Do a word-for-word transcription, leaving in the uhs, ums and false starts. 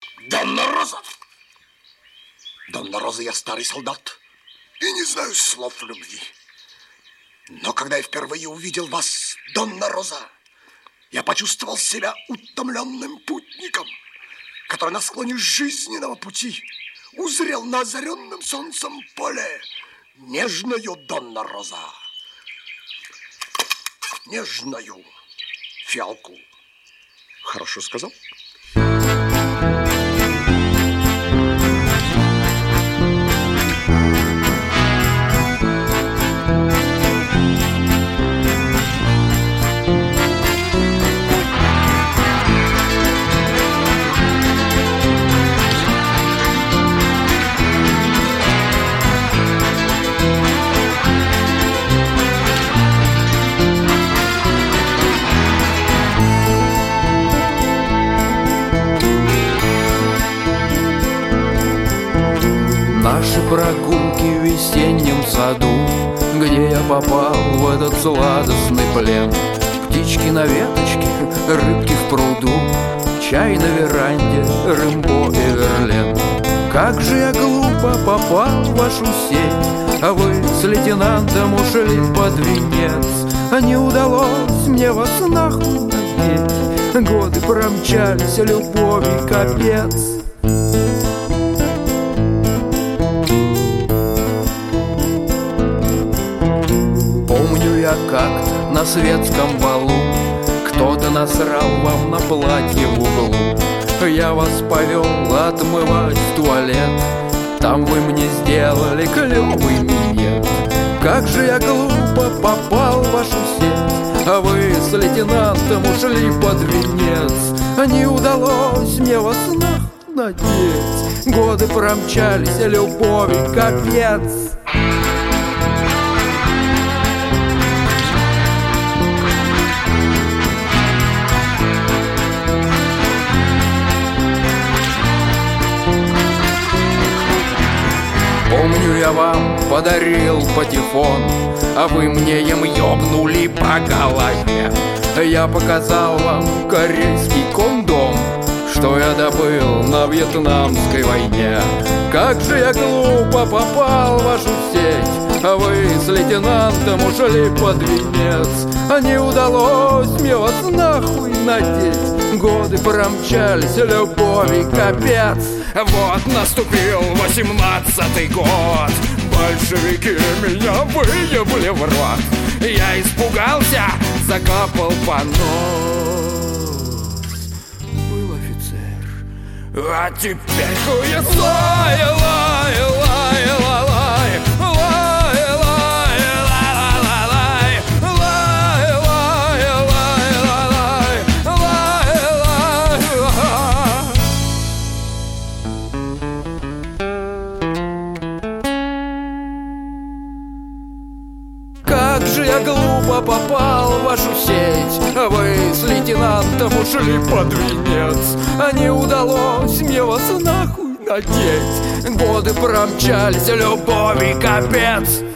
Донна Роза! Донна Роза, я старый солдат и не знаю слов любви. Но когда я впервые увидел вас, Донна Роза, я почувствовал себя утомленным путником, который на склоне жизненного пути узрел на озаренном солнцем поле нежную Донна Роза, нежную фиалку. Хорошо сказал? Наши прогулки в весеннем саду, где я попал в этот сладостный плен. Птички на веточке, рыбки в пруду, чай на веранде, Рымбо и Верлен. Как же я глупо попал в вашу сеть, а вы с лейтенантом ушли под венец. А не удалось мне вас нахуй надеть, годы промчались, любови капец. Как-то на светском балу кто-то насрал вам на платье в углу. Я вас повел отмывать туалет, там вы мне сделали клёвый минет. Как же я глупо попал в вашу сеть, а вы с лейтенантом ушли под венец. А не удалось мне вас нахуй надеть, годы промчались, любови капец. Помню, я вам подарил патефон, а вы мне им ёбнули по голове. Я показал вам корейский кондом, что я добыл на Вьетнамской войне. Как же я глупо попал в вашу сеть, а вы с лейтенантом ушли под венец. А не удалось мне вас нахуй надеть, годы промчались, любови капец. Вот наступил восемнадцатый год, большевики меня выебли в рот. Я испугался, закапал понос. Был офицер, а теперь хует. Лай, лай, лай, лай, лай, лай, лай, лай, лай, лай, лай, лай, лай, лай. Как же я глупо попал в вашу сеть, а вы с лейтенантом ушли под венец. А не удалось мне вас нахуй надеть, годы промчались, любови капец.